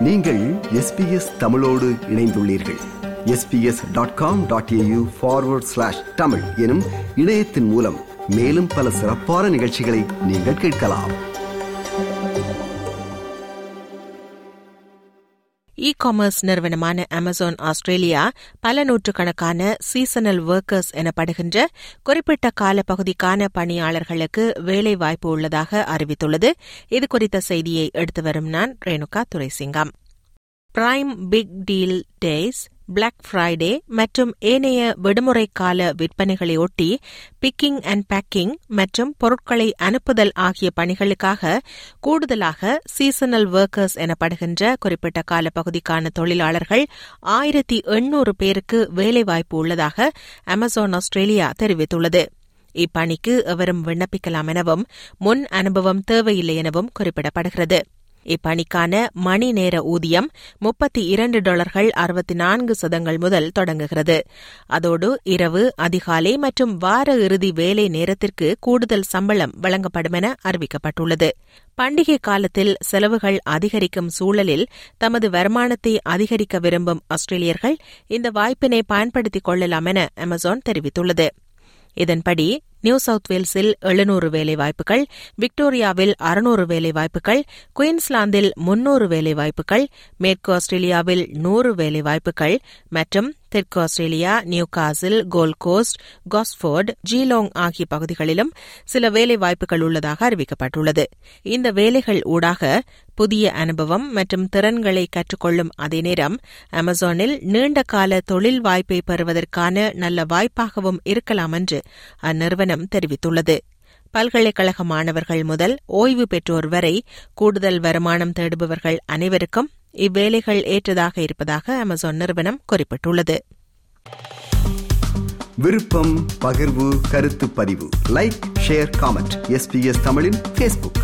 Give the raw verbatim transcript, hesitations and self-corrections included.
நீங்கள் S B S தமிழோடு இணைந்துள்ளீர்கள். S B S dot com dot A U forward slash Tamil எனும் இணையத்தின் மூலம் மேலும் பல சிறப்பான நிகழ்ச்சிகளை நீங்கள் கேட்கலாம். இ காமர்ஸ் நிறுவனமான அமேசான் ஆஸ்திரேலியா பல நூற்றுக்கணக்கான சீசனல் ஒர்க்கர்ஸ் எனப்படுகின்ற குறிப்பிட்ட காலப்பகுதிக்கான பணியாளர்களுக்கு வேலை வாய்ப்பு உள்ளதாக அறிவித்துள்ளது. இதுகுறித்த செய்தியை எடுத்து வரும் நான் Renuka Duraisingam. Prime big deal days, black Friday மற்றும் ஏனைய விடுமுறை கால விற்பனைகளை ஒட்டி பிக்கிங் அண்ட் பேக்கிங் மற்றும் பொருட்களை அனுப்புதல் ஆகிய பணிகளுக்காக கூடுதலாக சீசனல் ஒர்க்கர்ஸ் எனப்படுகின்ற குறிப்பிட்ட காலப்பகுதிக்கான தொழிலாளர்கள் ஆயிரத்தி எண்ணூறு பேருக்கு வேலைவாய்ப்பு உள்ளதாக அமேசான் ஆஸ்திரேலியா தெரிவித்துள்ளது. இப்பணிக்கு எவரும் விண்ணப்பிக்கலாம் எனவும் முன் அனுபவம் தேவையில்லை எனவும் குறிப்பிடப்படுகிறது. இப்பணிக்கான மணி நேர ஊதியம் முப்பத்தி இரண்டு டாலர்கள் அறுபத்தி நான்கு சதங்கள் முதல் தொடங்குகிறது. அதோடு இரவு, அதிகாலை மற்றும் வார இறுதி வேலை நேரத்திற்கு கூடுதல் சம்பளம் வழங்கப்படும் என அறிவிக்கப்பட்டுள்ளது. பண்டிகை காலத்தில் செலவுகள் அதிகரிக்கும் சூழலில் தமது வருமானத்தை அதிகரிக்க விரும்பும் ஆஸ்திரேலியர்கள் இந்த வாய்ப்பினை பயன்படுத்திக் கொள்ளலாம் என அமேசான் தெரிவித்துள்ளது. இதன்படி நியூ சவுத் வேல்ஸில் எழுநூறு வேலைவாய்ப்புகள், விக்டோரியாவில் அறுநூறு வேலைவாய்ப்புகள், குயின்ஸ்லாந்தில் முன்னூறு வேலைவாய்ப்புகள், மேற்கு ஆஸ்திரேலியாவில் நூறு வேலைவாய்ப்புகள் மற்றும் தெற்கு Australia, Newcastle, Gold Coast, Gosford, Geelong ஆகிய பகுதிகளிலும் சில வேலைவாய்ப்புகள் உள்ளதாக அறிவிக்கப்பட்டுள்ளது. இந்த வேலைகள் ஊடாக புதிய அனுபவம் மற்றும் திறன்களை கற்றுக்கொள்ளும் அதே நேரம் அமேசானில் நீண்ட கால தொழில் வாய்ப்பை பெறுவதற்கான நல்ல வாய்ப்பாகவும் இருக்கலாம் என்று அந்நிறுவனம் தெரிவித்துள்ளது. பல்கலைக்கழக மாணவர்கள் முதல் ஓய்வு பெற்றோர் வரை கூடுதல் வருமானம் தேடுபவர்கள் அனைவருக்கும் இவ்வேலைகள் ஏற்றதாக இருப்பதாக அமேசான் நிறுவனம் குறிப்பிட்டுள்ளது. விருப்பம், பகிர்வு, கருத்து பதிவு, like, share, comment. S B S தமிழின் ஃபேஸ்புக்.